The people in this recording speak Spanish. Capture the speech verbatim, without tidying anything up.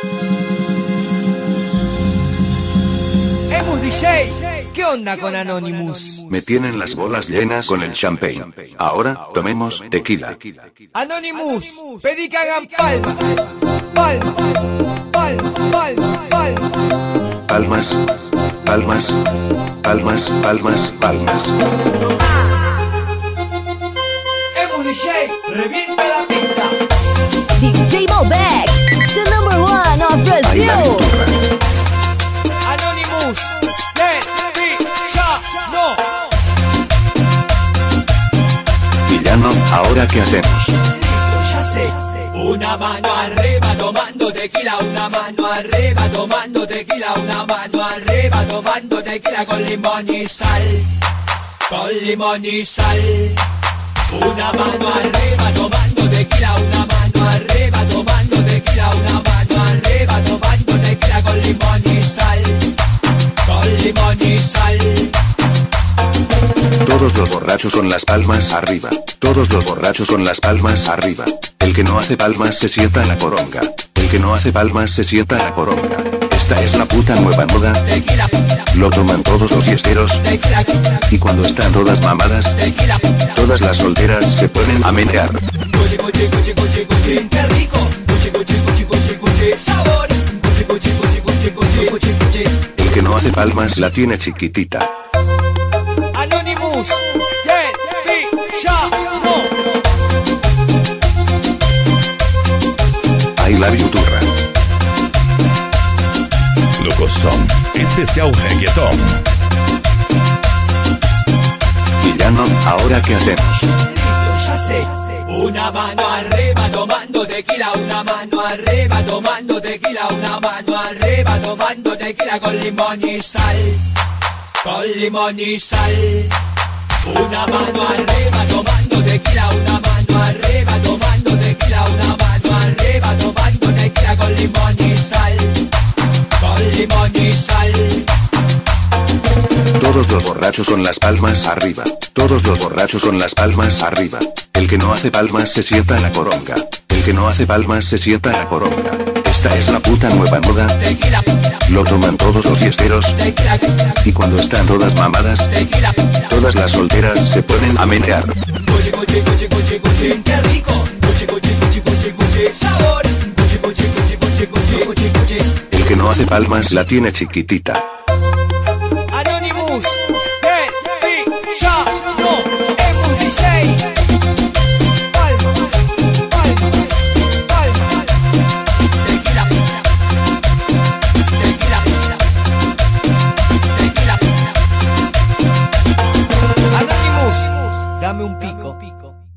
Emus D J, ¿qué onda con Anonymous? Me tienen las bolas llenas con el champagne. Ahora, tomemos tequila. Anonymous, pedí que hagan palmas. Palmas, palmas, palmas, palmas. Palmas, palmas, palmas, palmas, palmas. Emus D J, revienta la pista. D J Malbec, the number one of Ahí la Brazil. pintura. Anonymous, let me ya, no. Villano, ¿ahora qué hacemos? Ya sé. Una mano arriba tomando tequila, una mano arriba tomando tequila, una mano arriba tomando tequila con limón y sal, con limón y sal. Una mano arriba tomando tequila, una mano arriba tomando tequila, una mano arriba tomando tequila con limón y sal, con limón y sal. Todos los borrachos con las palmas arriba. Todos los borrachos con las palmas arriba. El que no hace palmas se sienta en la poronga. El que no hace palmas se sienta en la poronga. Esta es la puta nueva moda. Lo toman todos los fiesteros. Y cuando están todas mamadas, todas las solteras se ponen a menear. Cuchi, cuchi, cuchi, cuchi, cuchi, qué rico. Cuchi, cuchi, cuchi, cuchi, cuchi, sabor. Cuchi, cuchi, cuchi, cuchi, cuchi, cuchi, cuchi. El que no hace palmas la tiene chiquitita. Anonymous, let me ya, no. Ahí la viuturra. Locoção Especial Reggaeton. Villano, ¿ahora qué hacemos? Ya sé. Una mano arriba tomando tequila, una mano arriba tomando tequila, una mano arriba tomando tequila con limón y sal, con limón y sal. Una mano arriba tomando tequila, una mano arriba tomando tequila, una mano arriba tomando tequila con limón y sal, con limón y sal. Todos los borrachos con las palmas arriba. Todos los borrachos con las palmas arriba. El que no hace palmas se sienta en la poronga. El que no hace palmas se sienta en la poronga. Esta es la puta nueva moda. Lo toman todos los fiesteros. Y cuando están todas mamadas, todas las solteras se ponen a menear. Cuchi, cuchi, cuchi, cuchi, cuchi, qué rico. Cuchi, cuchi, cuchi, cuchi, cuchi, sabor. Cuchi, cuchi, cuchi, cuchi, cuchi, cuchi, cuchi. El que no hace palmas la tiene chiquitita. Anonymous, let me ya, no. Emus D J. Palma, palma, palma. Tequila, tequila, tequila. Anonymous, dame un pico.